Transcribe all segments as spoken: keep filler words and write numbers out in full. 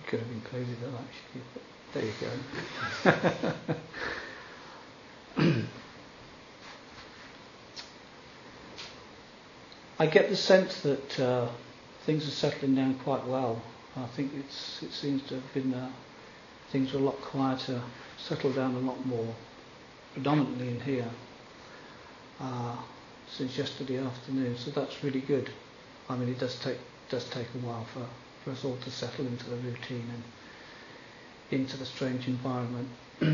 could have included that actually, but there you go. I get the sense that uh, things are settling down quite well. I think it's it seems to have been uh, things are a lot quieter, settled down a lot more, predominantly in here, uh, since yesterday afternoon. So that's really good. I mean, it does take does take a while for, for us all to settle into the routine and into the strange environment.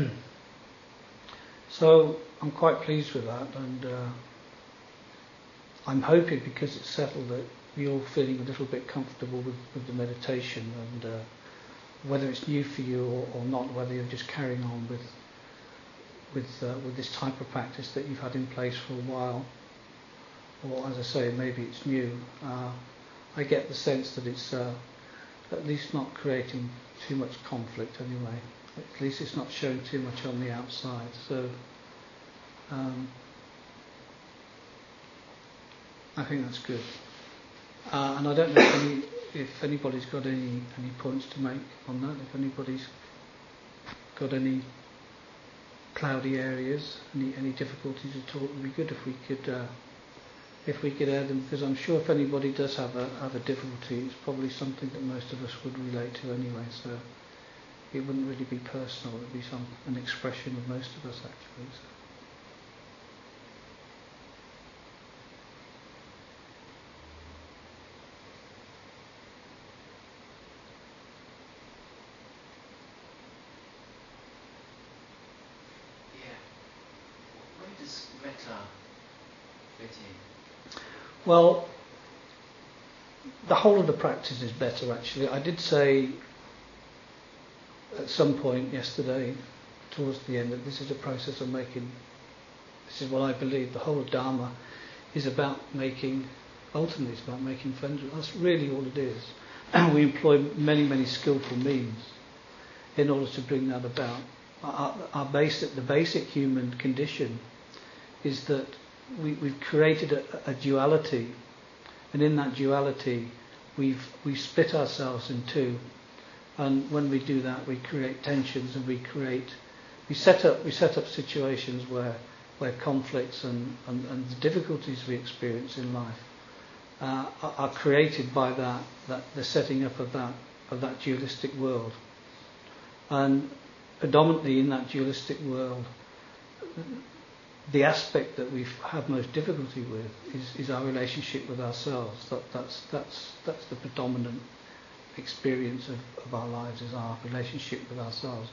So I'm quite pleased with that, and uh, I'm hoping because it's settled that you're all feeling a little bit comfortable with, with the meditation, and uh, whether it's new for you or, or not, whether you're just carrying on with with uh, with this type of practice that you've had in place for a while, or as I say, maybe it's new. Uh, I get the sense that it's uh, at least not creating too much conflict anyway. At least it's not showing too much on the outside. So um, I think that's good. Uh, and I don't know if, any, if anybody's got any, any points to make on that, if anybody's got any cloudy areas, any, any difficulties at all. It would be good if we could uh, if we could add them, because I'm sure if anybody does have a have a difficulty, it's probably something that most of us would relate to anyway, so it wouldn't really be personal, it would be some an expression of most of us actually. So. Well, the whole of the practice is better actually. I did say at some point yesterday, towards the end, that this is a process of making, this is what I believe, the whole of Dharma is about making, ultimately it's about making friends. That's really all it is. We employ many, many skillful means in order to bring that about. Our, our basic, the basic human condition is that We, we've created a, a duality, and in that duality we've we split ourselves in two, and when we do that we create tensions, and we create we set up we set up situations where where conflicts and, and, and the difficulties we experience in life uh, are, are created by that, that the setting up of that of that dualistic world. And predominantly in that dualistic world, the aspect that we have most difficulty with is, is our relationship with ourselves. That, that's that's that's the predominant experience of, of our lives, is our relationship with ourselves.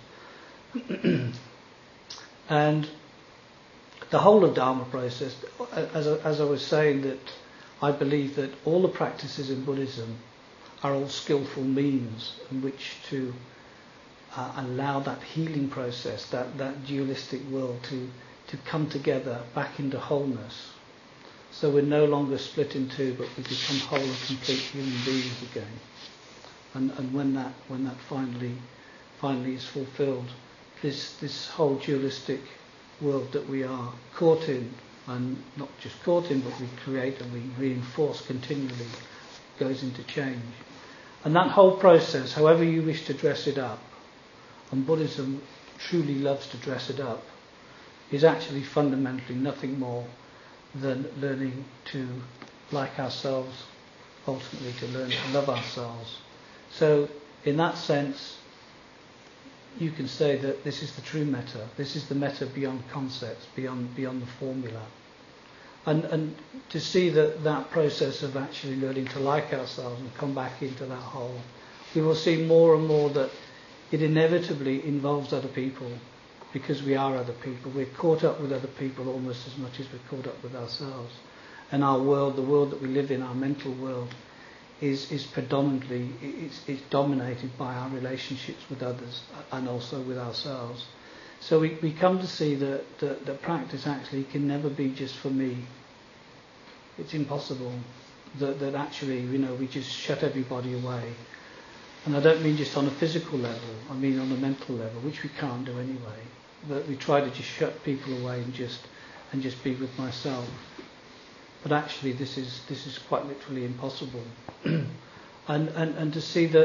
And the whole of Dharma process, as I, as I was saying, that I believe that all the practices in Buddhism are all skillful means in which to uh, allow that healing process, that, that dualistic world to to come together back into wholeness. So we're no longer split in two, but we become whole and complete human beings again. And and when that when that finally finally is fulfilled, this this whole dualistic world that we are caught in, and not just caught in, but we create and we reinforce continually, goes into change. And that whole process, however you wish to dress it up, and Buddhism truly loves to dress it up, is actually fundamentally nothing more than learning to like ourselves, ultimately to learn to love ourselves. So in that sense, you can say that this is the true metta. This is the metta beyond concepts, beyond beyond the formula. And and to see that that process of actually learning to like ourselves and come back into that whole, we will see more and more that it inevitably involves other people, because we are other people. We're caught up with other people almost as much as we're caught up with ourselves. And our world, the world that we live in, our mental world, is is predominantly, it's, it's dominated by our relationships with others and also with ourselves. So we, we come to see that, that that practice actually can never be just for me. It's impossible. That, that actually, you know, we just shut everybody away. And I don't mean just on a physical level, I mean on a mental level, which we can't do anyway. But we try to just shut people away and just and just be with myself. But actually this is this is quite literally impossible. and, and and to see that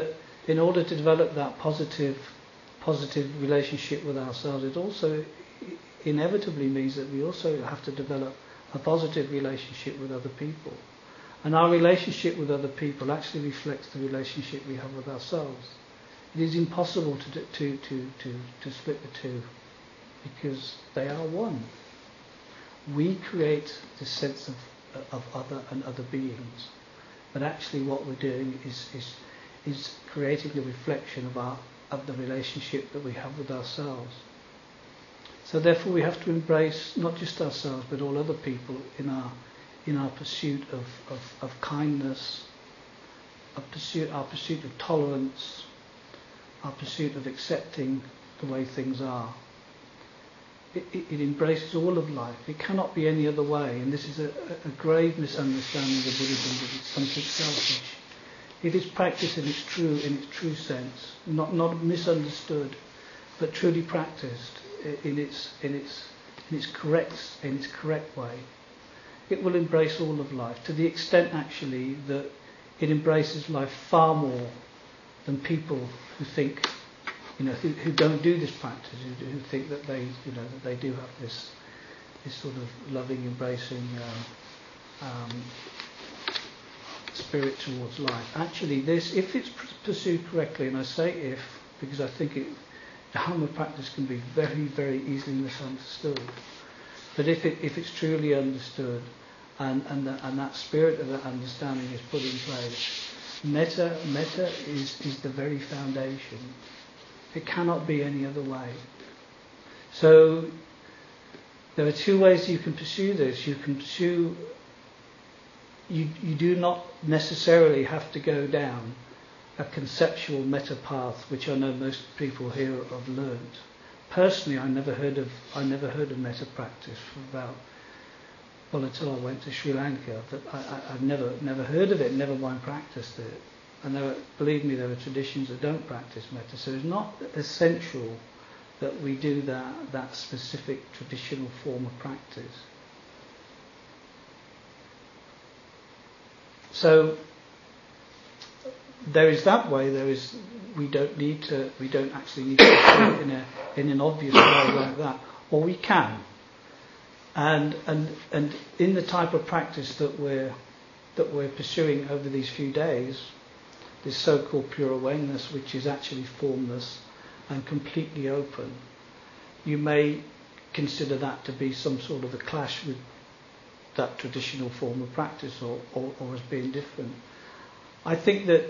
in order to develop that positive, positive relationship with ourselves, it also inevitably means that we also have to develop a positive relationship with other people. And our relationship with other people actually reflects the relationship we have with ourselves. It is impossible to, to, to, to, to split the two, because they are one. We create this sense of, of other and other beings, but actually what we're doing is, is, is creating a reflection of, our, of the relationship that we have with ourselves. So therefore we have to embrace not just ourselves but all other people in our in our pursuit of, of, of kindness, our pursuit, our pursuit of tolerance, our pursuit of accepting the way things are. It, it, it embraces all of life. It cannot be any other way, and this is a, a grave misunderstanding of Buddhism, that it's something selfish. It is practiced in its true in its true sense, not not misunderstood, but truly practiced in its in its in its correct in its correct way. It will embrace all of life, to the extent actually that it embraces life far more than people who think, you know, who, who don't do this practice, who, who think that they, you know, that they do have this this sort of loving, embracing um, um, spirit towards life. Actually, this, if it's pursued correctly, and I say if because I think it. Dharma practice can be very, very easily misunderstood. But if it if it's truly understood, and and, the, and that spirit of that understanding is put in place, metta metta is is the very foundation. It cannot be any other way. So there are two ways you can pursue this. You can pursue. You you do not necessarily have to go down a conceptual metta path, which I know most people here have learned. Personally, I never heard of I never heard of metta practice for about well until I went to Sri Lanka. But I, I, I've never never heard of it, never mind practiced it. And there are, believe me, there are traditions that don't practice metta. So it's not essential that we do that that specific traditional form of practice. So there is that way. There is. We don't need to. We don't actually need to do it in a in an obvious way like that, or we can. And and and in the type of practice that we're that we're pursuing over these few days, this so-called pure awareness, which is actually formless and completely open, you may consider that to be some sort of a clash with that traditional form of practice, or or, or as being different. I think that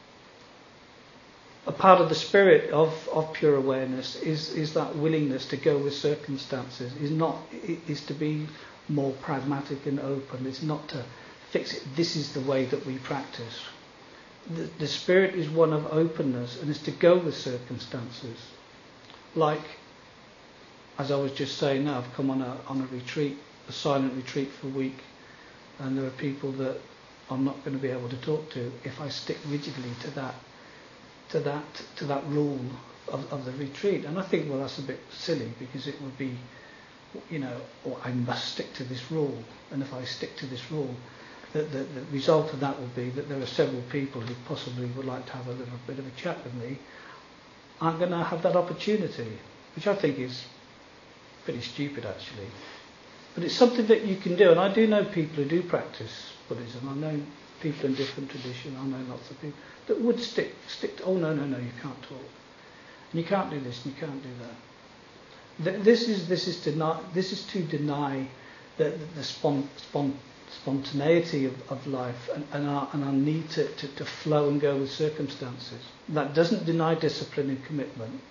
a part of the spirit of, of pure awareness is, is that willingness to go with circumstances, is not is to be more pragmatic and open. It's not to fix it. This is the way that we practice. The, the spirit is one of openness, and is to go with circumstances. Like, as I was just saying now, I've come on a on a retreat, a silent retreat for a week, and there are people that I'm not going to be able to talk to if I stick rigidly to that. to that to that rule of, of the retreat. And I think, well, that's a bit silly, because it would be, you know, or I must stick to this rule, and if I stick to this rule, the, the, the result of that will be that there are several people who possibly would like to have a little bit of a chat with me. I'm going to have that opportunity, which I think is pretty stupid actually. But it's something that you can do, and I do know people who do practice Buddhism. I know people in different traditions. I know lots of people that would stick stick to, oh no no no you can't talk, and you can't do this and you can't do that. This is this is deny this is to deny the the spon, spon, spontaneity of, of life and, and our and our need to, to, to flow and go with circumstances. That doesn't deny discipline and commitment.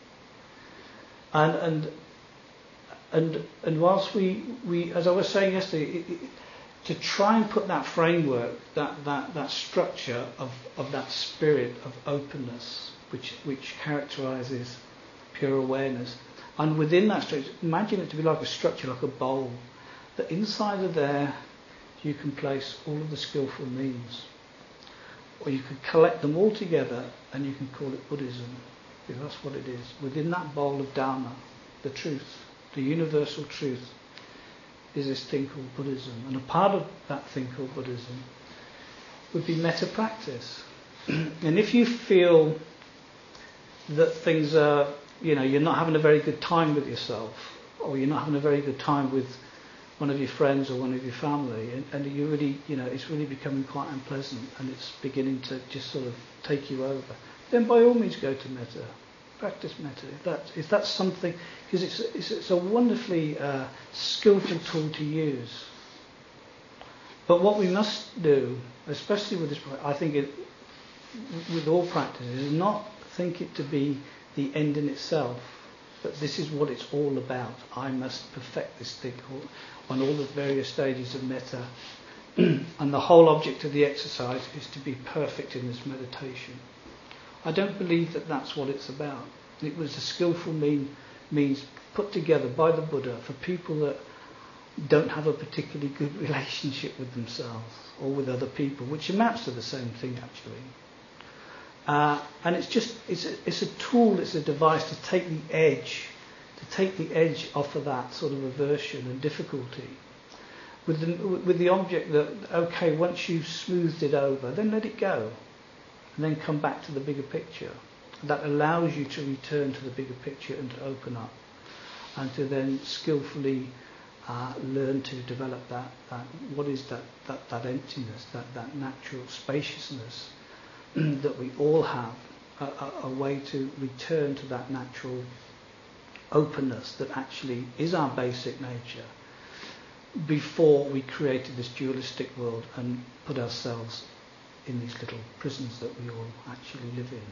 And and and and whilst we, we as I was saying yesterday, it, it, to try and put that framework, that, that, that structure of, of that spirit of openness which which characterises pure awareness, and within that structure, imagine it to be like a structure, like a bowl, that inside of there you can place all of the skillful means, or you could collect them all together and you can call it Buddhism, because that's what it is. Within that bowl of Dharma, the truth, the universal truth, is this thing called Buddhism. And a part of that thing called Buddhism would be metta practice. And if you feel that things are, you know, you're not having a very good time with yourself, or you're not having a very good time with one of your friends or one of your family, and, and you really, you know, it's really becoming quite unpleasant, and it's beginning to just sort of take you over, then by all means go to metta. Practice metta. If, that, if that's something, because it's, it's, it's a wonderfully uh, skillful tool to use. But what we must do, especially with this, I think it, with all practices, is not think it to be the end in itself, but this is what it's all about. I must perfect this thing on all the various stages of metta. And the whole object of the exercise is to be perfect in this meditation. I don't believe that that's what it's about. It was a skillful mean, means put together by the Buddha for people that don't have a particularly good relationship with themselves or with other people, which amounts to the same thing actually. Uh, and it's just, it's a, it's a tool, it's a device to take the edge, to take the edge off of that sort of aversion and difficulty. With the, with the object that, okay, once you've smoothed it over, then let it go. And then come back to the bigger picture. That allows you to return to the bigger picture and to open up. And to then skillfully uh, learn to develop that, that, what is that, that, that emptiness, that, that natural spaciousness that we all have, a, a, a way to return to that natural openness that actually is our basic nature before we created this dualistic world and put ourselves in these little prisons that we all actually live in.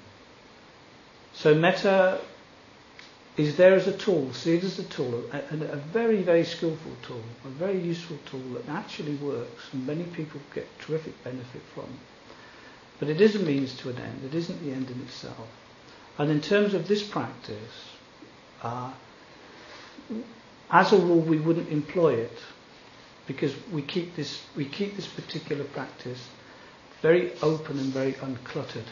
So metta is there as a tool, see it as a tool, a, a, a very, very skillful tool, a very useful tool that actually works and many people get terrific benefit from. But it is a means to an end, it isn't the end in itself. And in terms of this practice, uh, as a rule we wouldn't employ it because we keep this we keep this particular practice very open and very uncluttered.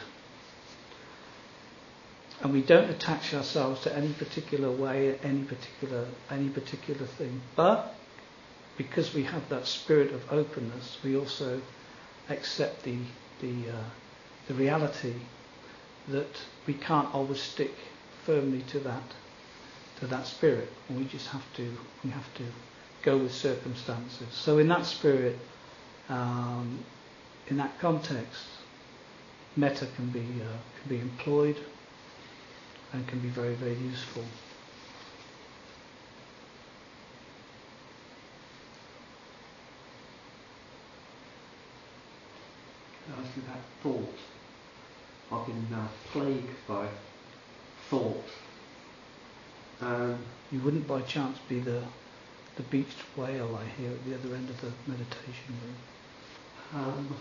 And we don't attach ourselves to any particular way, any particular any particular thing. But because we have that spirit of openness, we also accept the the uh, the reality that we can't always stick firmly to that to that spirit. And we just have to we have to go with circumstances. So in that spirit, um, in that context, metta can be uh, can be employed and can be very, very useful. Can I ask you about thought? I've been uh, plagued by thought. Um, you wouldn't by chance be the the beached whale I hear at the other end of the meditation room? um,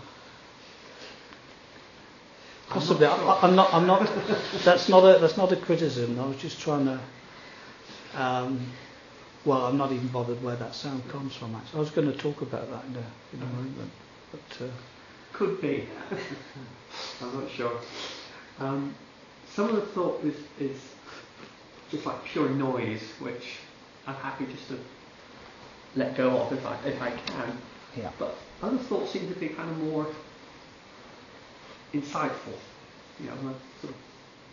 Possibly. I'm not, sure. I, I'm not. I'm not. That's not a. That's not a criticism. I was just trying to. Um, well, I'm not even bothered where that sound comes from. Actually, I was going to talk about that in a in a moment, but. Uh, Could be. I'm not sure. Um, some of the thought is, is just like pure noise, which I'm happy just to let go of if I if I can. Yeah. But other thoughts seem to be kind of more insightful. You know, sort of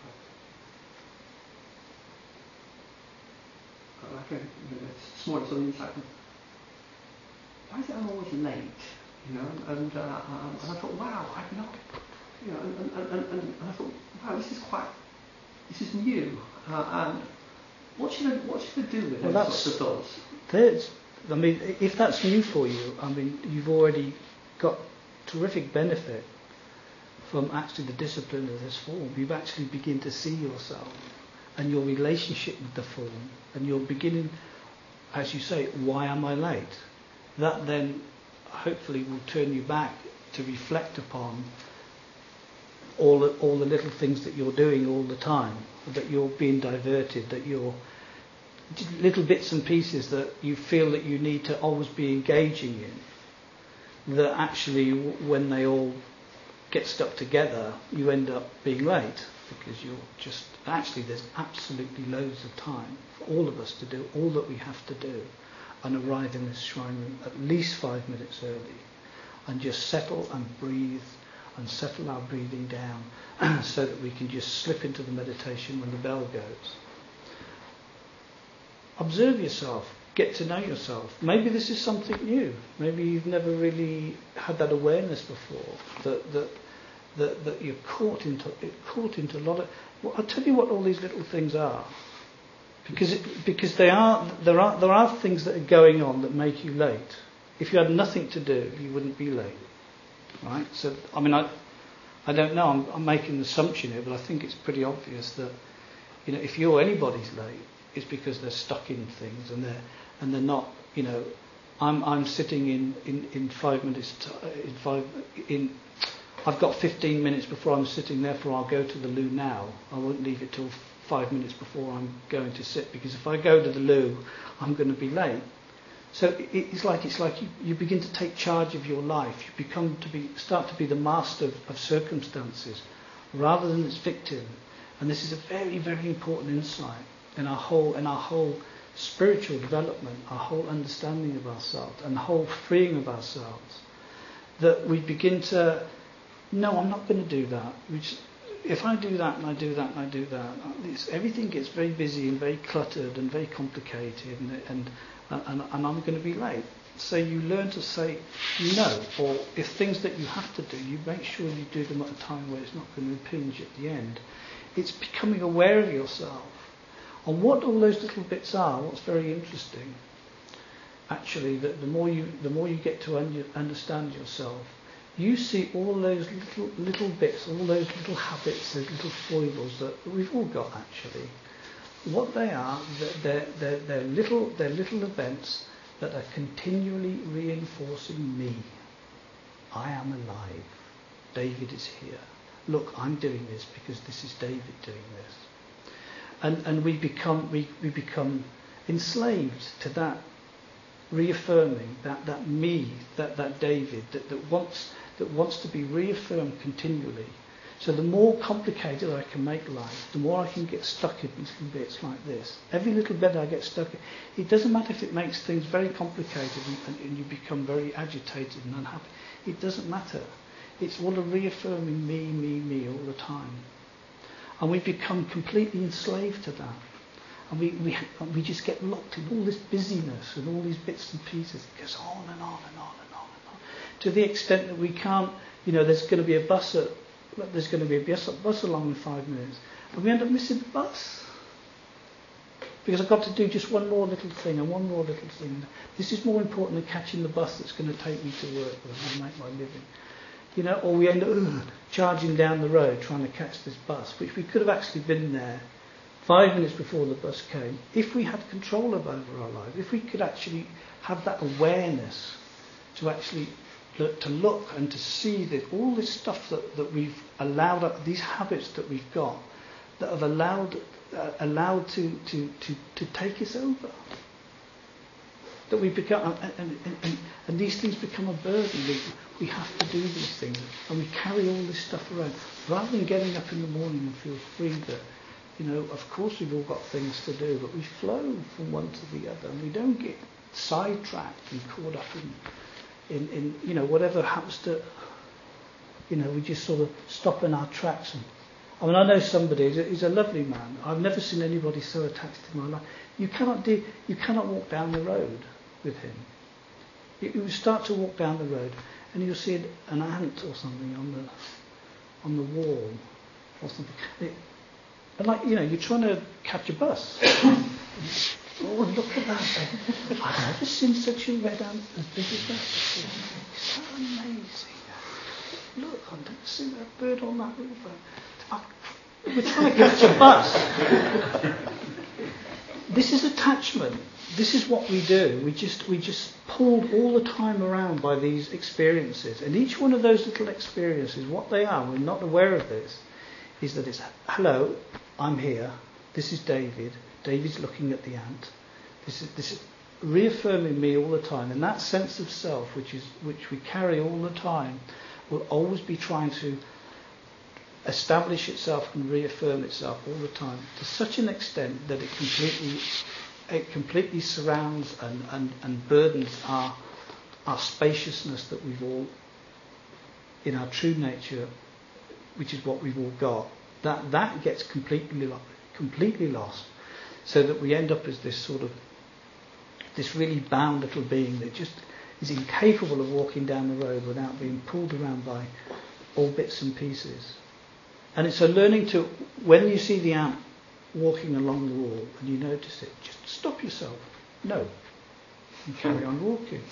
uh, like a, you know, it's more sort of insightful. Why is it I'm always late? You know, and, uh, um, and I thought, wow, I've not, you know, and, and, and, and I thought, wow, this is quite, this is new. Uh, and what should I, what should I do with well, those sorts of thoughts? There's, I mean, if that's new for you, I mean, you've already got terrific benefit from actually the discipline of this form. You've actually begin to see yourself and your relationship with the form, and you're beginning, as you say, why am I late? That then hopefully will turn you back to reflect upon all the, all the little things that you're doing all the time, that you're being diverted, that you're little bits and pieces that you feel that you need to always be engaging in, that actually when they all get stuck together you end up being late because you're just, actually there's absolutely loads of time for all of us to do all that we have to do and arrive in this shrine room at least five minutes early and just settle and breathe and settle our breathing down so that we can just slip into the meditation when the bell goes. Observe yourself. Get to know yourself. Maybe this is something new. Maybe you've never really had that awareness before. That that that, that you're caught into caught into a lot of. Well, I'll tell you what all these little things are, because it, because they are there are there are things that are going on that make you late. If you had nothing to do, you wouldn't be late, right? So I mean, I I don't know. I'm, I'm making an assumption here, but I think it's pretty obvious that, you know, if you're anybody's late, it's because they're stuck in things and they're and they're not, you know, I'm I'm sitting in, in, in five minutes t- in five in I've got fifteen minutes before I'm sitting, therefore I'll go to the loo now. I won't leave it till five minutes before I'm going to sit, because if I go to the loo, I'm going to be late. So it, it's like it's like you, you begin to take charge of your life. You become to be start to be the master of, of circumstances rather than its victim. And this is a very, very important insight in our whole in our whole spiritual development, our whole understanding of ourselves and whole freeing of ourselves. That we begin to, no, I'm not going to do that. We just, if I do that and I do that and I do that, it's, everything gets very busy and very cluttered and very complicated, and and, and and I'm going to be late. So you learn to say no, or if things that you have to do, you make sure you do them at a time where it's not going to impinge at the end. It's becoming aware of yourself. And what all those little bits are, what's very interesting, actually, that the more you the more you get to un- understand yourself, you see all those little little bits, all those little habits, those little foibles that we've all got actually. What they are, they're, they're, they're little they're little events that are continually reinforcing me. I am alive. David is here. Look, I'm doing this because this is David doing this. And and we become we, we become enslaved to that reaffirming, that, that me, that, that David, that, that wants that wants to be reaffirmed continually. So the more complicated I can make life, the more I can get stuck in little bits like this. Every little bit I get stuck in, it doesn't matter if it makes things very complicated and, and you become very agitated and unhappy. It doesn't matter. It's all a reaffirming me, me, me all the time. And we become completely enslaved to that. And we, we, we just get locked in all this busyness and all these bits and pieces. It goes on and on and on and on and on. To the extent that we can't, you know, there's going to be a bus at, there's going to be a bus, bus along in five minutes. And we end up missing the bus. Because I've got to do just one more little thing and one more little thing. This is more important than catching the bus that's going to take me to work and make my living. You know, or we end up ugh, charging down the road trying to catch this bus, which we could have actually been there five minutes before the bus came. If we had control over our lives, if we could actually have that awareness to actually look, to look and to see that all this stuff that, that we've allowed, these habits that we've got, that have allowed uh, allowed to, to, to, to take us over. That we become, and, and, and, and these things become a burden. We, we have to do these things, and we carry all this stuff around. Rather than getting up in the morning and feel free that, you know, of course we've all got things to do, but we flow from one to the other, and we don't get sidetracked and caught up in, in, in you know, whatever happens to, you know, we just sort of stop in our tracks. And I mean, I know somebody, he's a, he's a lovely man. I've never seen anybody so attached in my life. You cannot do, you cannot walk down the road with him. You, you start to walk down the road, and you'll see an ant or something on the on the wall or something. It, and like, you know, you're trying to catch a bus. Oh, look at that! I've never seen such a red ant as big as that before. It's so amazing. Look, I've never seen that bird on that roof. We're trying to catch a bus. This is attachment. This is what we do. We just we just pulled all the time around by these experiences. And each one of those little experiences, what they are, we're not aware of this, is that it's, hello, I'm here. This is David. David's looking at the ant. This is this is reaffirming me all the time. And that sense of self, which is which we carry all the time, will always be trying to establish itself and reaffirm itself all the time, to such an extent that it completely it completely surrounds and, and, and burdens our our spaciousness that we've all in our true nature, which is what we've all got, that, that gets completely, completely lost, so that we end up as this sort of, this really bound little being that just is incapable of walking down the road without being pulled around by all bits and pieces. And it's a learning to, when you see the ant walking along the wall and you notice it, just stop yourself. No. And carry on walking.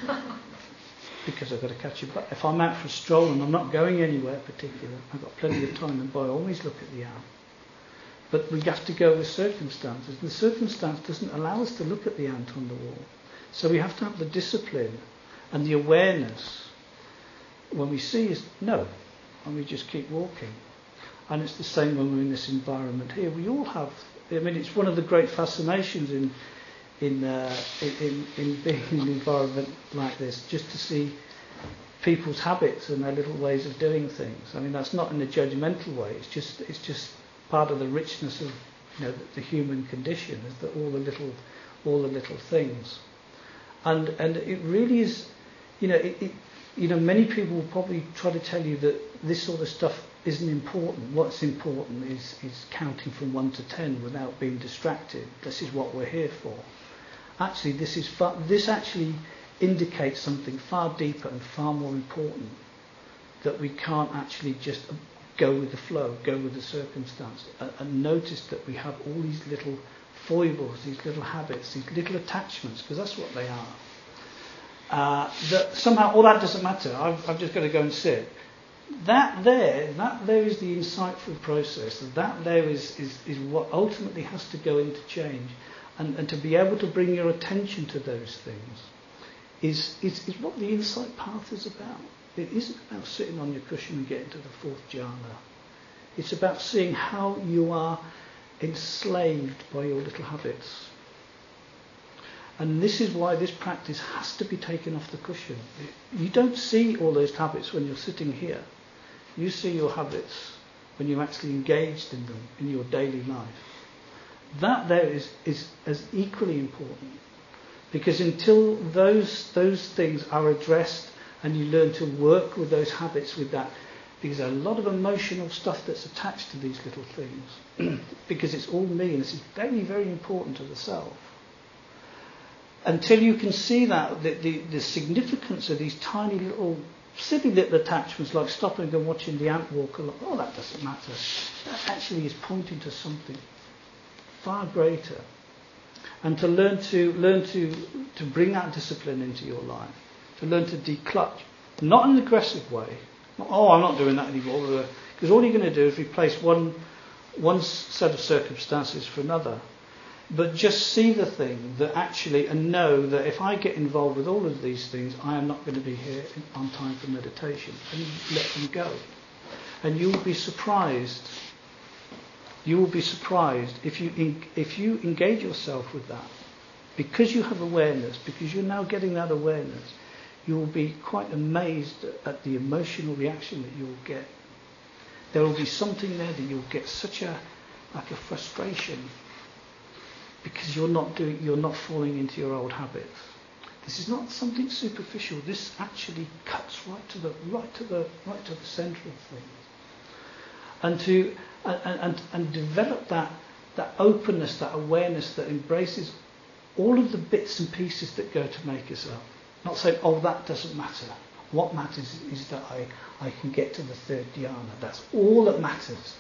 Because I've got to catch a bus. If I'm out for a stroll and I'm not going anywhere particular, I've got plenty of time, and by all means look at the ant. But we have to go with circumstances. And the circumstance doesn't allow us to look at the ant on the wall. So we have to have the discipline and the awareness when we see is no, and we just keep walking. And it's the same when we're in this environment here. We all have, I mean, it's one of the great fascinations in in uh, in, in being in an environment like this, just to see people's habits and their little ways of doing things. I mean, that's not in a judgmental way. It's just it's just part of the richness of, you know, the, the human condition, is that all the little all the little things. And and it really is, you know, it, it, you know, many people will probably try to tell you that this sort of stuff isn't important. What's important is is counting from one to ten without being distracted. This is what we're here for. Actually, this is far, this actually indicates something far deeper and far more important, that we can't actually just go with the flow, go with the circumstance, and, and notice that we have all these little foibles, these little habits, these little attachments, because that's what they are. Uh, that somehow all that doesn't matter. I've, I've just got to go and sit. That there, that there is the insightful process. That there is, is, is what ultimately has to go into change. And, and to be able to bring your attention to those things is, is, is what the insight path is about. It isn't about sitting on your cushion and getting to the fourth jhana. It's about seeing how you are enslaved by your little habits. And this is why this practice has to be taken off the cushion. You don't see all those habits when you're sitting here. You see your habits when you're actually engaged in them in your daily life. That there is, is as equally important, because until those those things are addressed and you learn to work with those habits with that, because there's a lot of emotional stuff that's attached to these little things, because it's all me and this is very, very important to the self. Until you can see that, the, the, the significance of these tiny little, silly little attachments, like stopping and watching the ant walk along, oh, that doesn't matter. That actually is pointing to something far greater. And to learn to learn to to bring that discipline into your life, to learn to declutch, not in an aggressive way. Not, oh, I'm not doing that anymore, because all you're going to do is replace one one set of circumstances for another. But just see the thing that actually, and know that if I get involved with all of these things, I am not going to be here on time for meditation, and let them go. And you'll be surprised. You will be surprised if you if you engage yourself with that, because you have awareness, because you're now getting that awareness. You will be quite amazed at the emotional reaction that you will get. There will be something there that you'll get such a like a frustration, because you're not doing, you're not falling into your old habits. This is not something superficial. This actually cuts right to the right to the right to the centre of things. And to and, and, and develop that that openness, that awareness that embraces all of the bits and pieces that go to make us up. Not saying, oh, that doesn't matter. What matters is that I, I can get to the third dhyana. That's all that matters.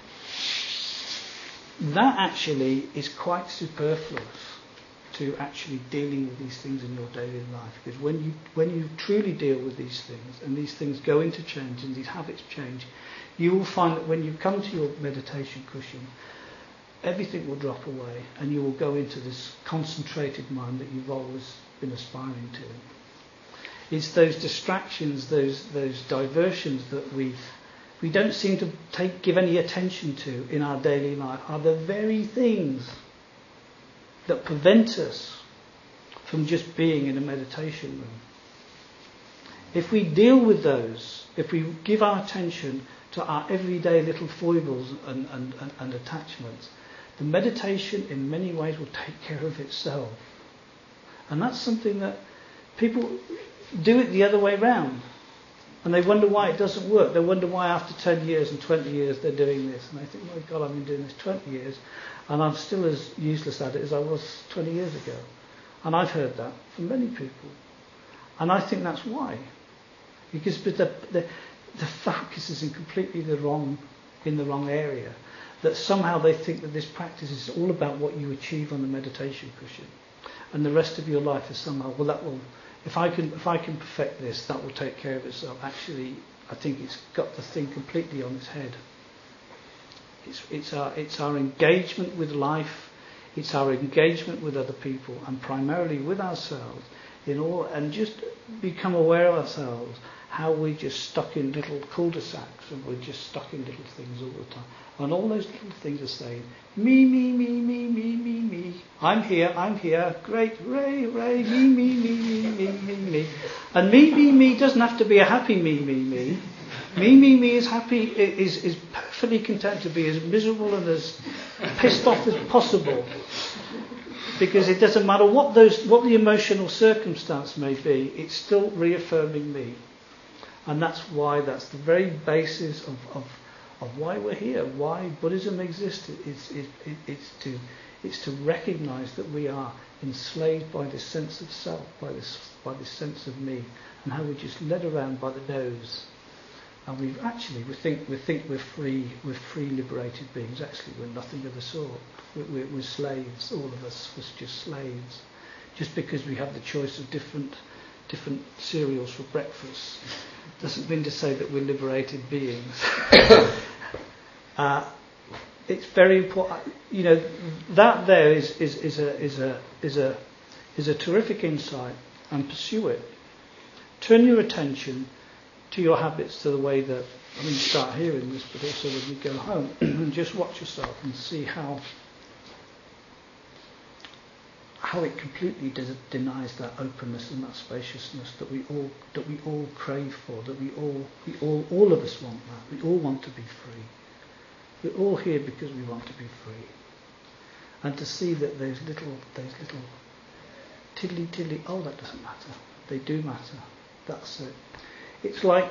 That actually is quite superfluous to actually dealing with these things in your daily life. Because when you when you truly deal with these things, and these things go into change and these habits change, you will find that when you come to your meditation cushion, everything will drop away and you will go into this concentrated mind that you've always been aspiring to. It's those distractions, those those diversions that we we don't seem to take give any attention to in our daily life are the very things that prevent us from just being in a meditation room. If we deal with those, if we give our attention to our everyday little foibles and, and, and, and attachments, the meditation in many ways will take care of itself. And that's something that people do it the other way round. And they wonder why it doesn't work. They wonder why after ten years and twenty years they're doing this. And they think, my God, I've been doing this twenty years and I'm still as useless at it as I was twenty years ago. And I've heard that from many people. And I think that's why. Because the, the, the focus is in completely the wrong, in the wrong area. That somehow they think that this practice is all about what you achieve on the meditation cushion. And the rest of your life is somehow, well, that will... If I can, if I can perfect this, that will take care of itself. Actually, I think it's got the thing completely on its head. It's, it's our, it's our engagement with life, it's our engagement with other people, and primarily with ourselves. In all, and just become aware of ourselves, how we're just stuck in little cul-de-sacs, and we're just stuck in little things all the time. And all those little things are saying, me, me, me, me, me, me, me. I'm here, I'm here. Great, hooray, hooray, me, me, me, me, me, me, me. And me, me, me doesn't have to be a happy me, me, me. Me, me, me is happy, is, is perfectly content to be as miserable and as pissed off as possible. Because it doesn't matter what those, what the emotional circumstance may be, it's still reaffirming me. And that's why, that's the very basis of, of, of why we're here, why Buddhism exists. It's, it, it, it's, to, it's to recognise that we are enslaved by this sense of self, by this, by this sense of me, and how we're just led around by the nose. And we've actually, we think, we think we're free, we're free liberated beings. Actually, we're nothing of the sort. We're, we're, we're slaves, all of us, we're just slaves. Just because we have the choice of different, different cereals for breakfast doesn't mean to say that we're liberated beings. uh, it's very important, you know, that there is, is, is a is a is a is a terrific insight, and pursue it. Turn your attention to your habits, to the way that, I mean, start hearing this, but also when you go home, and just watch yourself and see how how it completely de- denies that openness and that spaciousness that we all that we all crave for, that we all we all all of us want that. We all want to be free. We're all here because we want to be free. And to see that those little those little tiddly tiddly, oh, that doesn't matter. They do matter. That's it. It's like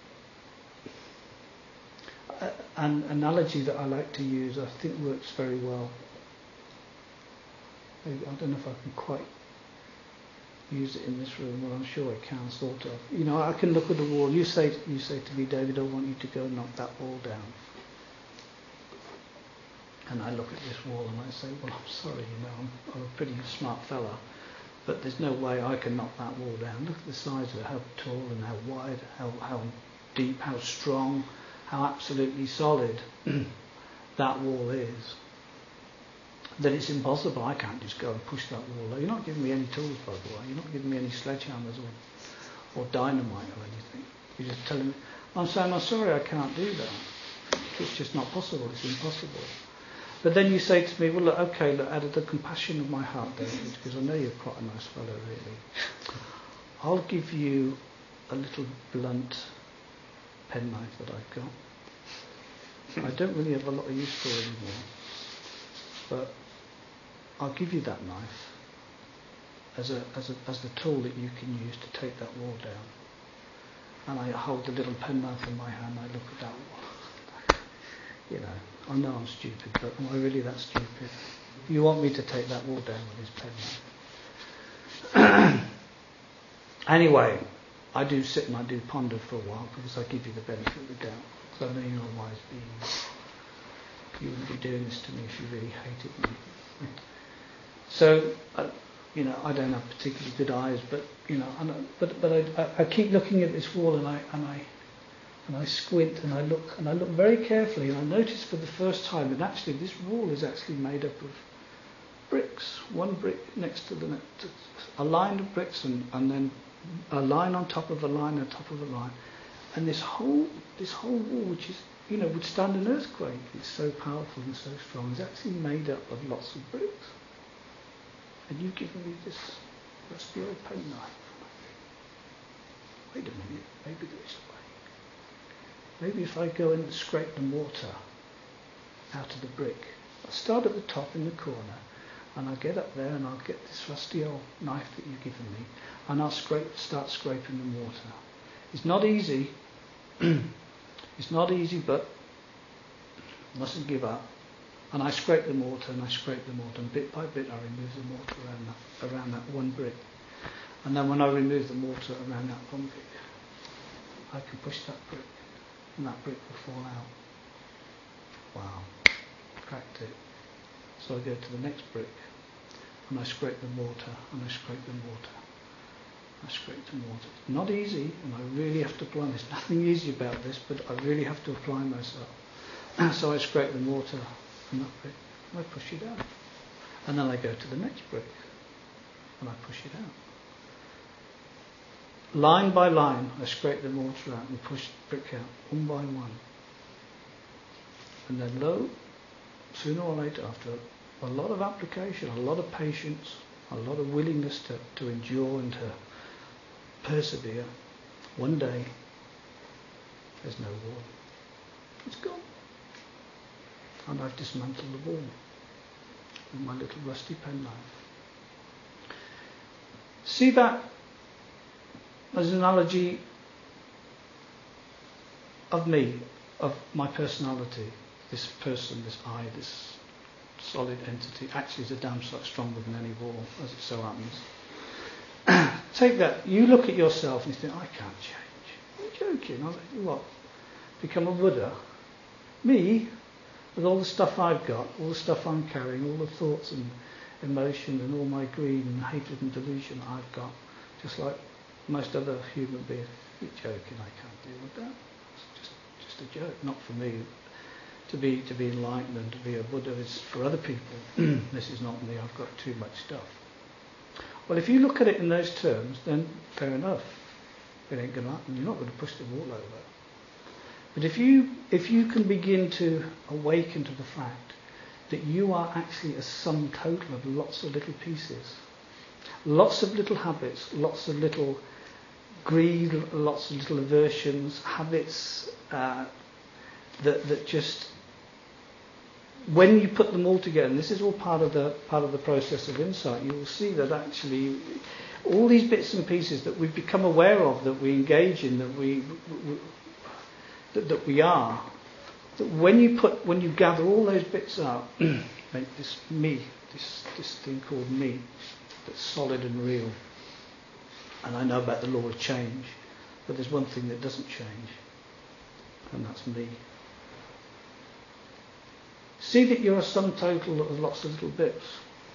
a, an analogy that I like to use, I think works very well. I don't know if I can quite use it in this room, but I'm sure I can, sort of. You know, I can look at the wall. You say, you say to me, David, I want you to go and knock that wall down. And I look at this wall and I say, well, I'm sorry, you know, I'm, I'm a pretty smart fella, but there's no way I can knock that wall down. Look at the size of it, how tall and how wide, how, how deep, how strong, how absolutely solid that wall is. That it's impossible. I can't just go and push that wall. You're not giving me any tools, by the way. You're not giving me any sledgehammers or, or dynamite or anything. You're just telling me, I'm saying, I'm sorry, I can't do that. It's just not possible. It's impossible. But then you say to me, well, look, okay, look, out of the compassion of my heart, David, because I know you're quite a nice fellow, really, I'll give you a little blunt penknife that I've got. I don't really have a lot of use for it anymore. But I'll give you that knife as a, as a as the tool that you can use to take that wall down. And I hold the little penknife in my hand. I look at that wall. You know, I know I'm stupid, but am I really that stupid? You want me to take that wall down with this penknife? Anyway, I do sit and I do ponder for a while because I give you the benefit of the doubt. Because I know you're a wise being. You wouldn't be doing this to me if you really hated me. So, uh, you know, I don't have particularly good eyes, but you know, I know, but but I, I keep looking at this wall and I and I and I squint and I look and I look very carefully and I notice for the first time that actually this wall is actually made up of bricks. One brick next to the next, a line of bricks and, and then a line on top of a line on top of a line, and this whole this whole wall, which is, you know, would stand an earthquake. It's so powerful and so strong. It's actually made up of lots of bricks. And you've given me this rusty old penknife. Wait a minute, maybe there's a way. Maybe if I go and scrape the mortar out of the brick, I'll start at the top in the corner, and I'll get up there and I'll get this rusty old knife that you've given me, and I'll scrape, start scraping the mortar. It's not easy. It's not easy, but mustn't give up. And I scrape the mortar and I scrape the mortar, and bit by bit I remove the mortar around that, around that one brick. And then when I remove the mortar around that one brick, I can push that brick, and that brick will fall out. Wow, cracked it. So I go to the next brick, and I scrape the mortar, and I scrape the mortar. I scrape the mortar. It's not easy, and I really have to apply. There's nothing easy about this, but I really have to apply myself. So I scrape the mortar and that brick, and I push it out. And then I go to the next brick, and I push it out. Line by line, I scrape the mortar out and push the brick out, one by one. And then lo, sooner or later, after a lot of application, a lot of patience, a lot of willingness to, to endure and to persevere, one day, there's no wall. It's gone. And I've dismantled the wall with my little rusty penknife. See that as an analogy of me, of my personality. This person, this I, this solid entity, actually is a damn sight stronger than any wall, as it so happens. Take that, you look at yourself and you think, I can't change. You're joking. I'm, what? Become a Buddha? Me? With all the stuff I've got, all the stuff I'm carrying, all the thoughts and emotion and all my greed and hatred and delusion I've got, just like most other human beings. You're joking, I can't deal with that. It's just, just a joke, not for me. To be to be enlightened and to be a Buddha is for other people. This is not me, I've got too much stuff. Well, if you look at it in those terms, then fair enough. It ain't going to happen. You're not going to push the wall over. But if you if you can begin to awaken to the fact that you are actually a sum total of lots of little pieces, lots of little habits, lots of little greed, lots of little aversions, habits uh, that that just, when you put them all together, and this is all part of the part of the process of insight, you will see that actually all these bits and pieces that we've become aware of, that we engage in, that we, we that, that we are, that when you put when you gather all those bits up, make this me, this this thing called me, that's solid and real. And I know about the law of change, but there's one thing that doesn't change, and that's me. See that you're a sum total of lots of little bits.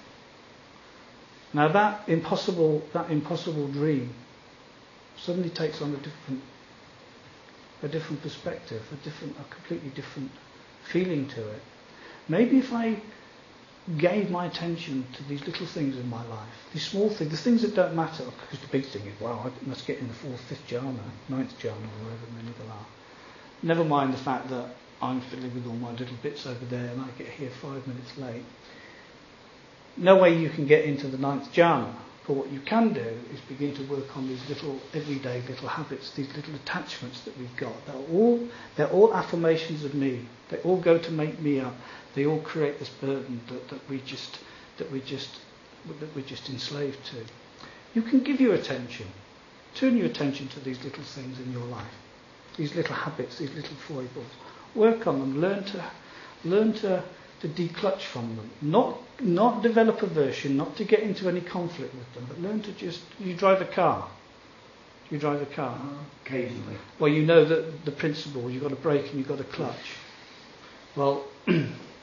Now that impossible, that impossible dream suddenly takes on a different, a different perspective, a different, a completely different feeling to it. Maybe if I gave my attention to these little things in my life, these small things, the things that don't matter, because the big thing is, wow, I must get in the fourth, fifth jhana, ninth jhana, or whatever many there are. Never mind the fact that I'm fiddling with all my little bits over there and I get here five minutes late. No way you can get into the ninth jhana, but what you can do is begin to work on these little everyday little habits, these little attachments that we've got. They're all they're all affirmations of me. They all go to make me up. They all create this burden that, that we just that we just that we're just enslaved to. You can give your attention, turn your attention to these little things in your life, these little habits, these little foibles. Work on them. Learn to learn to, to declutch from them. Not not develop aversion, not to get into any conflict with them, but learn to just. You drive a car. You drive a car. Uh, occasionally. Well, you know that the principle. You've got a brake and you've got a clutch. Well, it,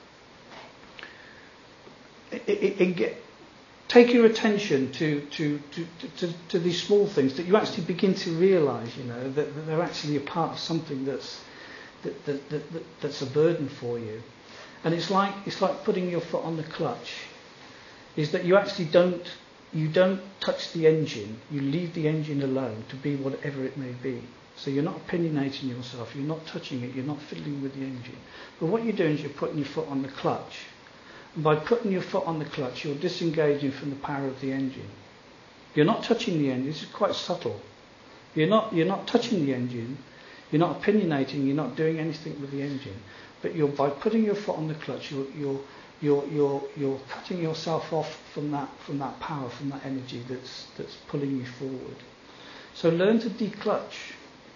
it, it get, take your attention to to, to, to to these small things that you actually begin to realise. You know that, that they're actually a part of something that's. That, that, that, that, that's a burden for you. And it's like it's like putting your foot on the clutch, is that you actually don't you don't touch the engine, you leave the engine alone to be whatever it may be. So you're not opinionating yourself, you're not touching it, you're not fiddling with the engine. But what you're doing is you're putting your foot on the clutch. And by putting your foot on the clutch, you're disengaging from the power of the engine. You're not touching the engine, this is quite subtle. You're not you're not touching the engine. You're not opinionating, you're not doing anything with the engine. But you're by putting your foot on the clutch, you're you're you're you're, you're cutting yourself off from that from that power, from that energy that's that's pulling you forward. So learn to declutch.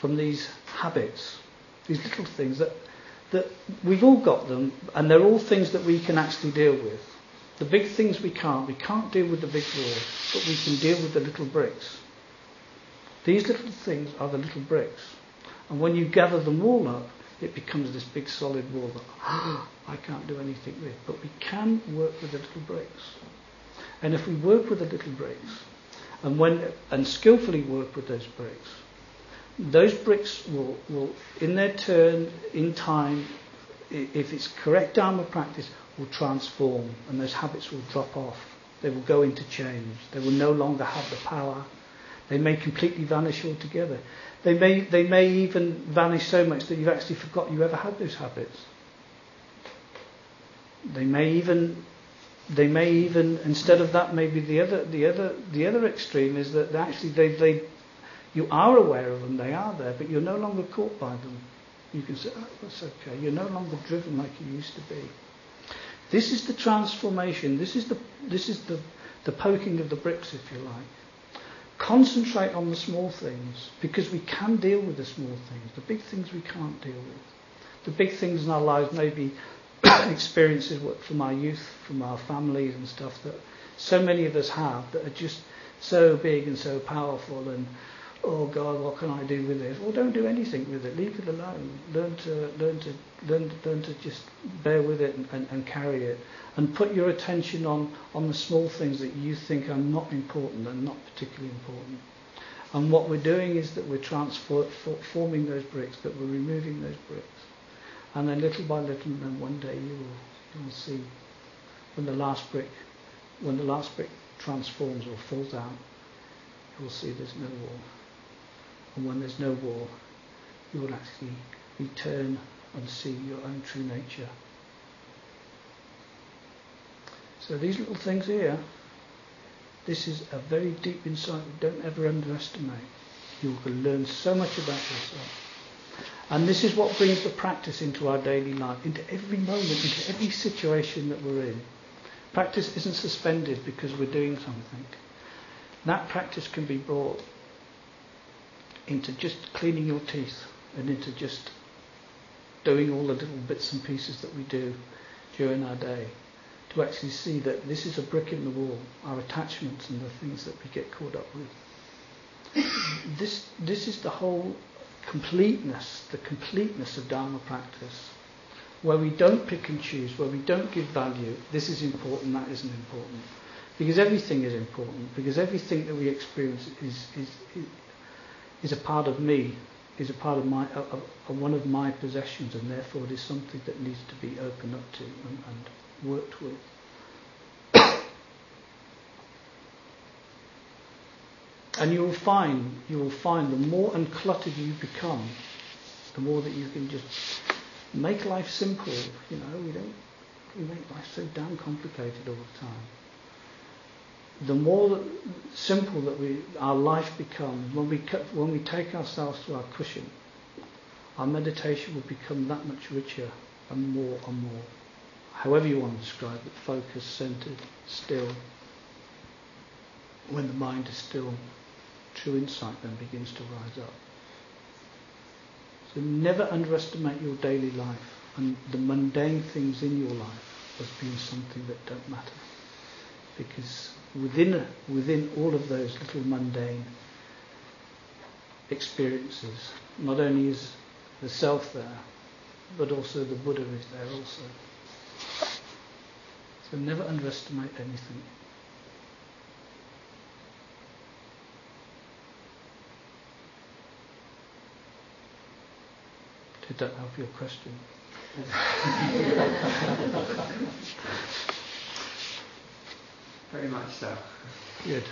from these habits, these little things that that we've all got them, and they're all things that we can actually deal with. The big things we can't. We can't deal with the big wall, but we can deal with the little bricks. These little things are the little bricks. And when you gather them all up, it becomes this big solid wall that oh, I can't do anything with. But we can work with the little bricks. And if we work with the little bricks, and when and skillfully work with those bricks, those bricks will, will in their turn, in time, if it's correct Dharma practice, will transform, and those habits will drop off. They will go into change. They will no longer have the power. They may completely vanish altogether. They may they may even vanish so much that you've actually forgotten you ever had those habits. They may even they may even instead of that, maybe the other the other the other extreme is that actually they, they you are aware of them, they are there, but you're no longer caught by them. You can say, oh, that's okay. You're no longer driven like you used to be. This is the transformation. This is the this is the, the poking of the bricks, if you like. Concentrate on the small things, because we can deal with the small things. The big things we can't deal with. The big things in our lives may be experiences from our youth, from our families and stuff that so many of us have that are just so big and so powerful, and oh God, what can I do with this? Well, don't do anything with it. Leave it alone. Learn to learn to learn, learn to just bear with it and, and, and carry it, and put your attention on, on the small things that you think are not important and not particularly important. And what we're doing is that we're transforming those bricks, that we're removing those bricks, and then little by little, and then one day you will you will see when the last brick when the last brick transforms or falls out, you will see there's no wall. And when there's no wall, you will actually return and see your own true nature. So these little things here, this is a very deep insight. Don't ever underestimate. You can learn so much about yourself. And this is what brings the practice into our daily life, into every moment, into every situation that we're in. Practice isn't suspended because we're doing something. That practice can be brought into just cleaning your teeth and into just doing all the little bits and pieces that we do during our day, to actually see that this is a brick in the wall, our attachments and the things that we get caught up with. This, this is the whole completeness, the completeness of Dharma practice, where we don't pick and choose, where we don't give value. This is important, that isn't important. Because everything is important, because everything that we experience is is is a part of me, is a part of my, uh, uh, one of my possessions, and therefore it is something that needs to be opened up to and, and worked with. And you will find, you will find the more uncluttered you become, the more that you can just make life simple. You know, we don't we make life so damn complicated all the time. The more simple that we our life becomes, when we when we take ourselves to our cushion, our meditation will become that much richer and more and more. However you want to describe it, focused, centered, still. When the mind is still, true insight then begins to rise up. So never underestimate your daily life and the mundane things in your life as being something that don't matter. Because within within all of those little mundane experiences, not only is the self there, but also the Buddha is there also. So never underestimate anything. Did that help your question? Very much so. Good.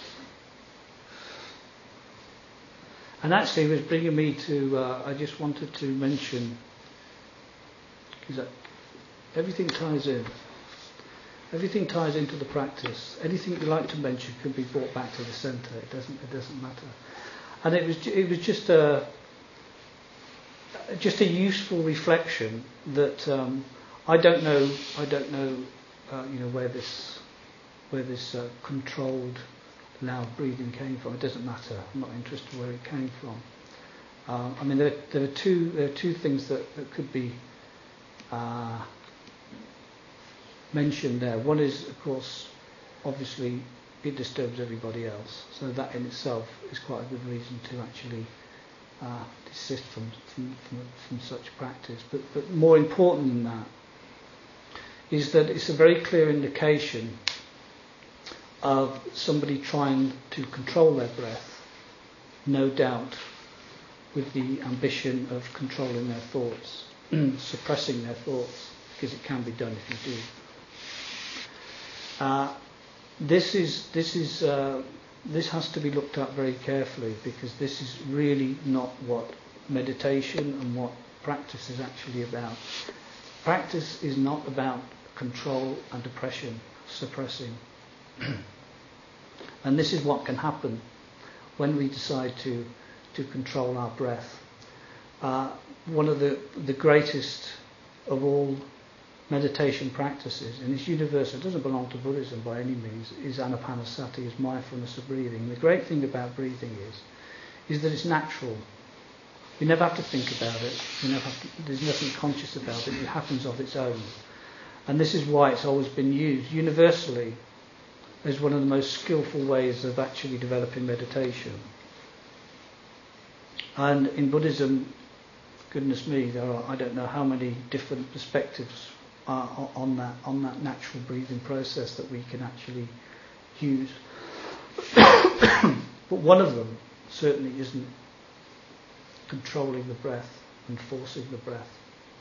And actually it was bringing me to, uh, I just wanted to mention, because everything ties in. Everything ties into the practice. Anything you like to mention can be brought back to the centre. It doesn't. It doesn't matter. And it was. It was just a. Just a useful reflection that um, I don't know. I don't know. Uh, you know where this, where this uh, controlled, loud breathing came from. It doesn't matter. I'm not interested where it came from. Uh, I mean, there, there are two there are two things that, that could be uh, mentioned there. One is, of course, obviously it disturbs everybody else, so that in itself is quite a good reason to actually uh, desist from from, from from such practice. But but more important than that is that it's a very clear indication of somebody trying to control their breath, no doubt with the ambition of controlling their thoughts, suppressing their thoughts, because it can be done if you do. Uh, this is this is uh, this has to be looked at very carefully, because this is really not what meditation and what practice is actually about. Practice is not about control and oppression, suppressing. And this is what can happen when we decide to to control our breath. Uh, one of the the greatest of all meditation practices, and it's universal, it doesn't belong to Buddhism by any means, is anapanasati, is mindfulness of breathing. The great thing about breathing is is that it's natural. You never have to think about it. You never have to, there's nothing conscious about it. It happens of its own. And this is why it's always been used universally as one of the most skillful ways of actually developing meditation. And in Buddhism, goodness me, there are I don't know how many different perspectives are on that on that natural breathing process that we can actually use. But one of them certainly isn't controlling the breath and forcing the breath.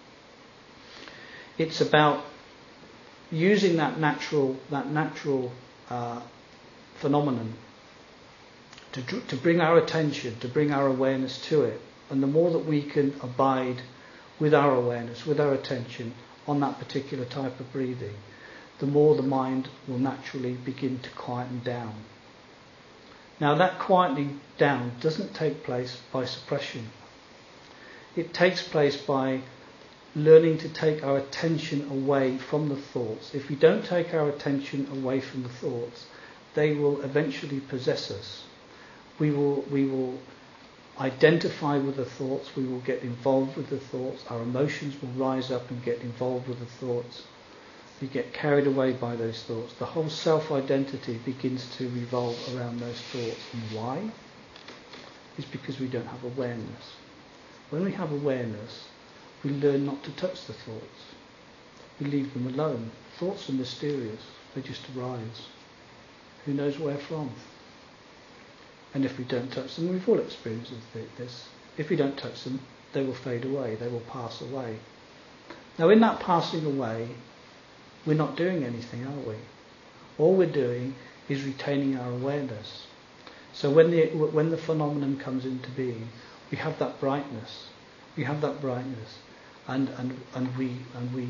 It's about using that natural that natural uh, phenomenon to to bring our attention, to bring our awareness to it. And the more that we can abide with our awareness, with our attention on that particular type of breathing, the more the mind will naturally begin to quieten down. Now, that quietening down doesn't take place by suppression. It takes place by learning to take our attention away from the thoughts. If we don't take our attention away from the thoughts, they will eventually possess us. We will, we will identify with the thoughts, we will get involved with the thoughts, our emotions will rise up and get involved with the thoughts. We get carried away by those thoughts. The whole self-identity begins to revolve around those thoughts. And why? It's because we don't have awareness. When we have awareness, we learn not to touch the thoughts. We leave them alone. Thoughts are mysterious. They just arise. Who knows where from? And if we don't touch them, we've all experienced this. If we don't touch them, they will fade away. They will pass away. Now, in that passing away, we're not doing anything, are we? All we're doing is retaining our awareness. So when the when the phenomenon comes into being, we have that brightness. We have that brightness, and and and we and we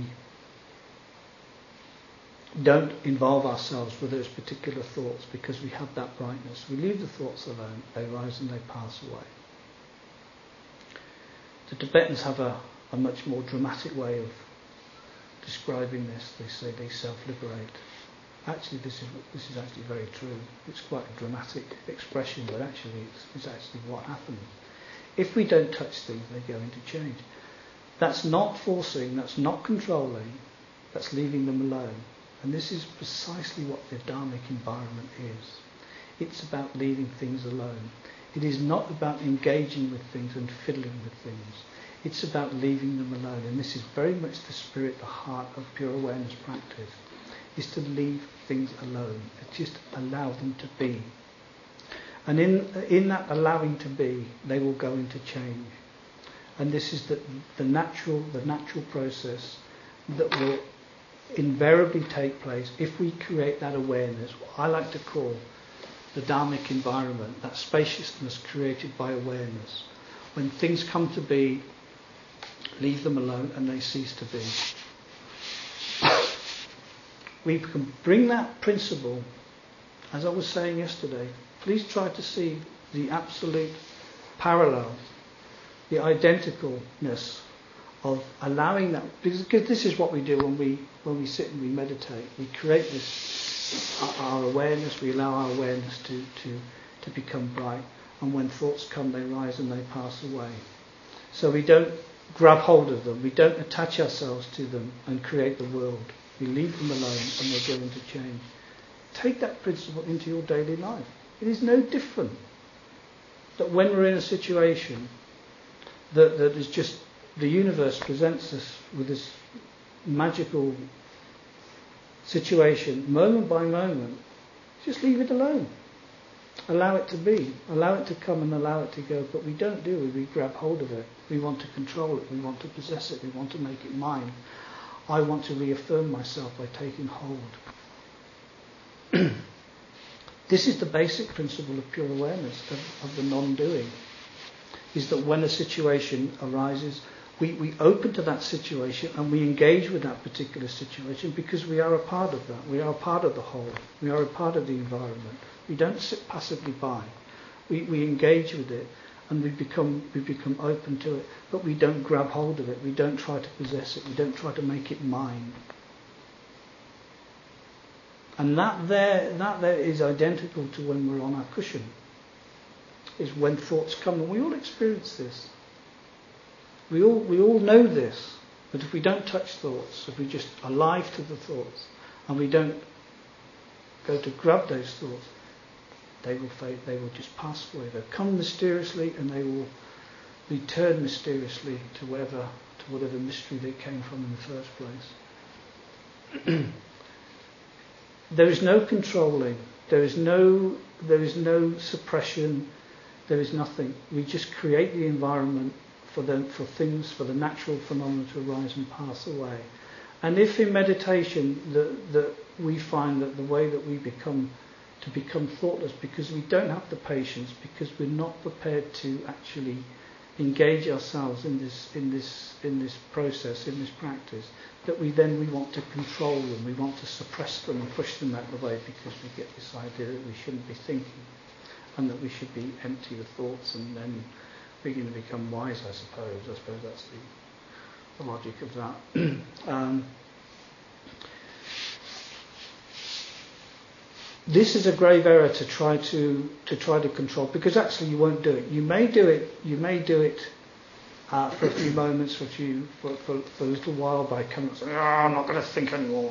don't involve ourselves with those particular thoughts because we have that brightness. We leave the thoughts alone. They rise and they pass away. The Tibetans have a, a much more dramatic way of describing this. They say they self-liberate. Actually, this is this is actually very true. It's quite a dramatic expression, but actually it's, it's actually what happens. If we don't touch things, they go into change. That's not forcing, that's not controlling, that's leaving them alone. And this is precisely what the Dharmic environment is. It's about leaving things alone. It is not about engaging with things and fiddling with things. It's about leaving them alone. And this is very much the spirit, the heart of pure awareness practice, is to leave things alone. Just allow them to be. And in in that allowing to be, they will go into change. And this is the, the natural the natural process that will invariably take place if we create that awareness, what I like to call the Dharmic environment, that spaciousness created by awareness. When things come to be, leave them alone and they cease to be. We can bring that principle, as I was saying yesterday, please try to see the absolute parallel, the identicalness of allowing that, because this is what we do when we when we sit and we meditate. We create this our, our awareness. We allow our awareness to, to to become bright, And when thoughts come, they rise and they pass away. So we don't grab hold of them. We don't attach ourselves to them and create the world. We leave them alone and they're going to change. Take that principle into your daily life. It is no different that when we're in a situation that, that is just, the universe presents us with this magical situation, moment by moment, just leave it alone. Allow it to be. Allow it to come and allow it to go. But we don't do it. We grab hold of it. We want to control it. We want to possess it. We want to make it mine. I want to reaffirm myself by taking hold. This is the basic principle of pure awareness, of, of the non-doing, is that when a situation arises, we, we open to that situation and we engage with that particular situation because we are a part of that. We are a part of the whole. We are a part of the environment. We don't sit passively by. We, we engage with it and we become we become open to it, but we don't grab hold of it. We don't try to possess it. We don't try to make it mine. And that there, that there is identical to when we're on our cushion. Is when thoughts come, and we all experience this. We all we all know this. But if we don't touch thoughts, if we just are alive to the thoughts, and we don't go to grab those thoughts, they will fade. They will just pass away. They'll come mysteriously, and they will return mysteriously to whatever to whatever mystery they came from in the first place. There is no controlling. There is no there is no suppression. There is nothing. We just create the environment for them, for things, for the natural phenomena to arise and pass away. And if in meditation that that we find that the way that we become to become thoughtless because we don't have the patience, because we're not prepared to actually engage ourselves in this in this in this process, in this practice, that we then we want to control them, we want to suppress them and push them out of the way because we get this idea that we shouldn't be thinking and that we should be empty of thoughts and then begin to become wise, I suppose. I suppose that's the, the logic of that. um, This is a grave error to try to to try to control, because actually you won't do it. You may do it. You may do it uh, for a few moments, for a few for, for, for a little while by coming and saying, "Oh, I'm not going to think anymore."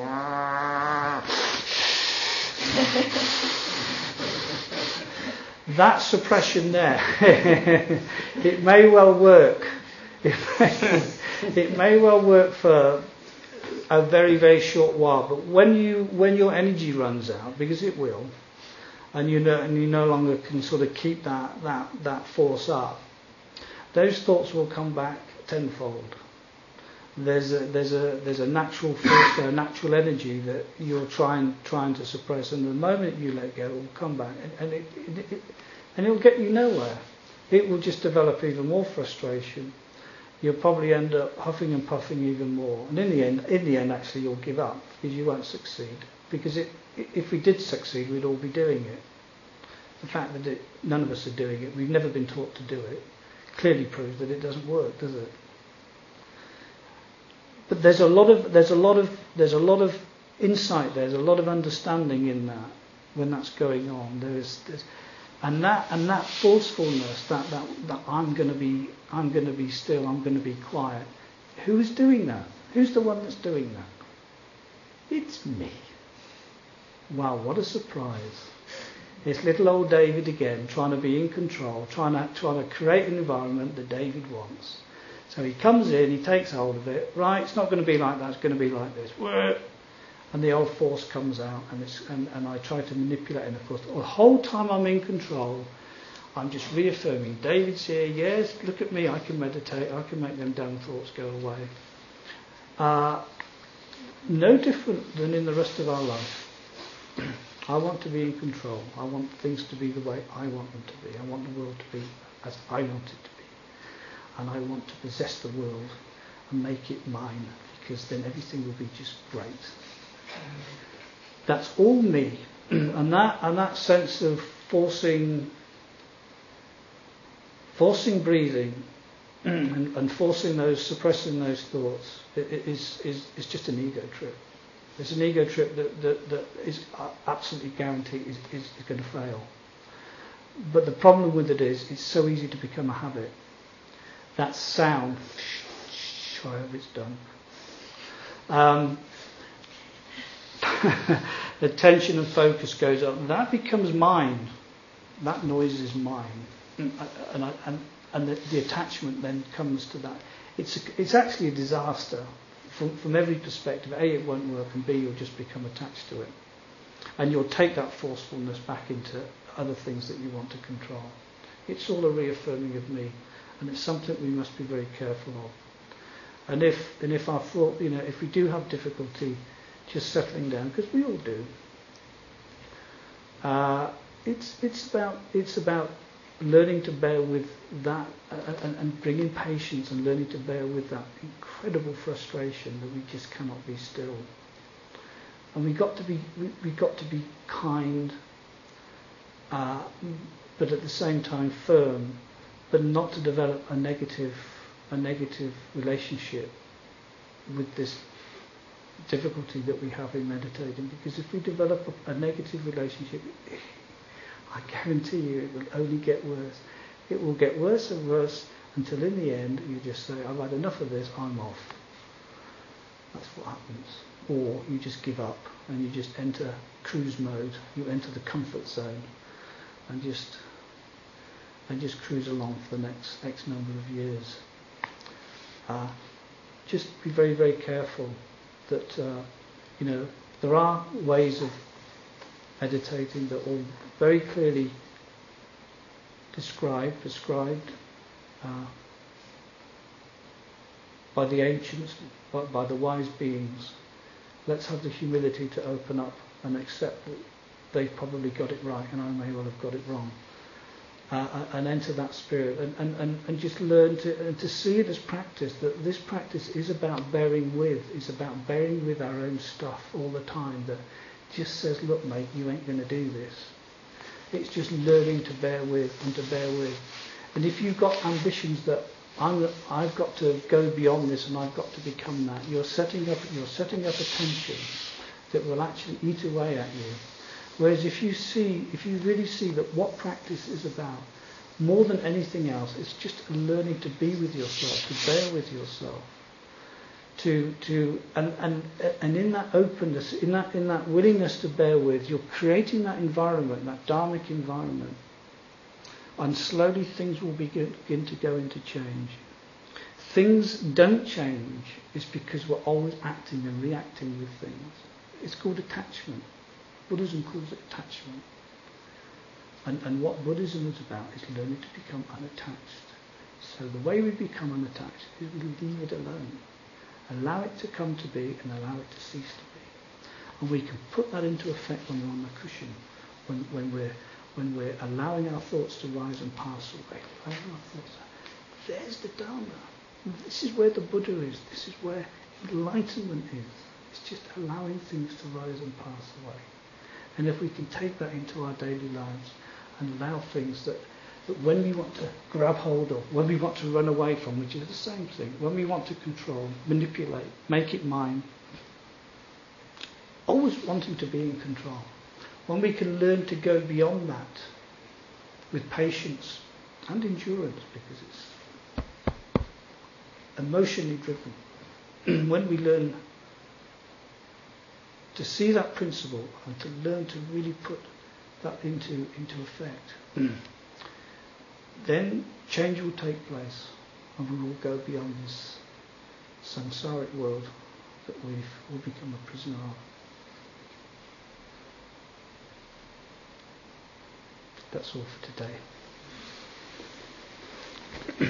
That suppression there, it may well work. It may, it may well work for a very, very short while, but when you when your energy runs out, because it will, and you know and you no longer can sort of keep that that, that force up, those thoughts will come back tenfold. There's a there's a there's a natural force there, a natural energy that you're trying trying to suppress, and the moment you let go, it will come back, and, and it, it, it and it will get you nowhere. It will just develop even more frustration. You'll probably end up huffing and puffing even more, and in the end, in the end, actually, you'll give up because you won't succeed. Because it, if we did succeed, we'd all be doing it. The fact that it, none of us are doing it, we've never been taught to do it, clearly proves that it doesn't work, does it? But there's a lot of there's a lot of there's a lot of insight there. There's a lot of understanding in that when that's going on. There is. There's, And that and that forcefulness, that, that, that I'm going to be I'm going to be still, I'm going to be quiet. Who's doing that? Who's the one that's doing that? It's me. Wow, what a surprise! It's little old David again, trying to be in control, trying to trying to create an environment that David wants. So he comes in, he takes hold of it. Right, it's not going to be like that. It's going to be like this. And the old force comes out, and, it's, and, and I try to manipulate it. And of course, the whole time I'm in control, I'm just reaffirming, David's here, yes, look at me, I can meditate, I can make them damn thoughts go away. Uh, no different than in the rest of our life. I want to be in control. I want things to be the way I want them to be. I want the world to be as I want it to be. And I want to possess the world and make it mine, because then everything will be just great. That's all me, and that and that sense of forcing, forcing breathing, and, and forcing those, suppressing those thoughts, it, it is is is just an ego trip. It's an ego trip that that, that is absolutely guaranteed is, is, is going to fail. but the problem with it is it's so easy to become a habit. That sound, I hope it's done. Um, attention and focus goes up, and that becomes mine. That noise is mine, and and, I, and, and the, the attachment then comes to that. It's a, it's actually a disaster from from every perspective. A, it won't work, and B, you'll just become attached to it, and you'll take that forcefulness back into other things that you want to control. It's all a reaffirming of me, and it's something we must be very careful of. And if and if our thought, you know, if we do have difficulty just settling down, because we all do, uh, it's it's about it's about learning to bear with that uh, and, and bringing patience and learning to bear with that incredible frustration that we just cannot be still. And we got to be we, we got to be kind, uh, but at the same time firm, but not to develop a negative. a negative relationship with this difficulty that we have in meditating, because if we develop a, a negative relationship, I guarantee you it will only get worse. It will get worse and worse until in the end you just say, I've had enough of this, I'm off. That's what happens. Or you just give up and you just enter cruise mode, you enter the comfort zone and just and just cruise along for the next X number of years. Uh, just be very, very careful that, uh, you know, there are ways of meditating that are very clearly described, prescribed uh, by the ancients, by, by the wise beings. Let's have the humility to open up and accept that they've probably got it right and I may well have got it wrong. Uh, and enter that spirit and, and, and, and just learn to and to see it as practice, that this practice is about bearing with, it's about bearing with our own stuff all the time that just says, look mate, you ain't going to do this. It's just learning to bear with and to bear with. And if you've got ambitions that I'm, I've got to go beyond this and I've got to become that, you're setting up you're setting up a tension that will actually eat away at you. Whereas if you see, if you really see that what practice is about, more than anything else, it's just learning to be with yourself, to bear with yourself, to to and and and in that openness, in that in that willingness to bear with, you're creating that environment, that dharmic environment, and slowly things will begin, begin to go into change. Things don't change is because we're always acting and reacting with things. It's called attachment. Buddhism calls it attachment. And, and what Buddhism is about is learning to become unattached. So the way we become unattached is we leave it alone. Allow it to come to be and allow it to cease to be. And we can put that into effect when we're on the cushion, when, when we're when we're allowing our thoughts to rise and pass away. Allowing our thoughts. There's the Dharma. This is where the Buddha is. This is where enlightenment is. It's just allowing things to rise and pass away. And if we can take that into our daily lives and allow things that, that when we want to grab hold of, when we want to run away from, which is the same thing, when we want to control, manipulate, make it mine, always wanting to be in control. When we can learn to go beyond that with patience and endurance, because it's emotionally driven, when we learn to see that principle and to learn to really put that into into effect, then change will take place and we will go beyond this samsaric world that we've all become a prisoner of. That's all for today.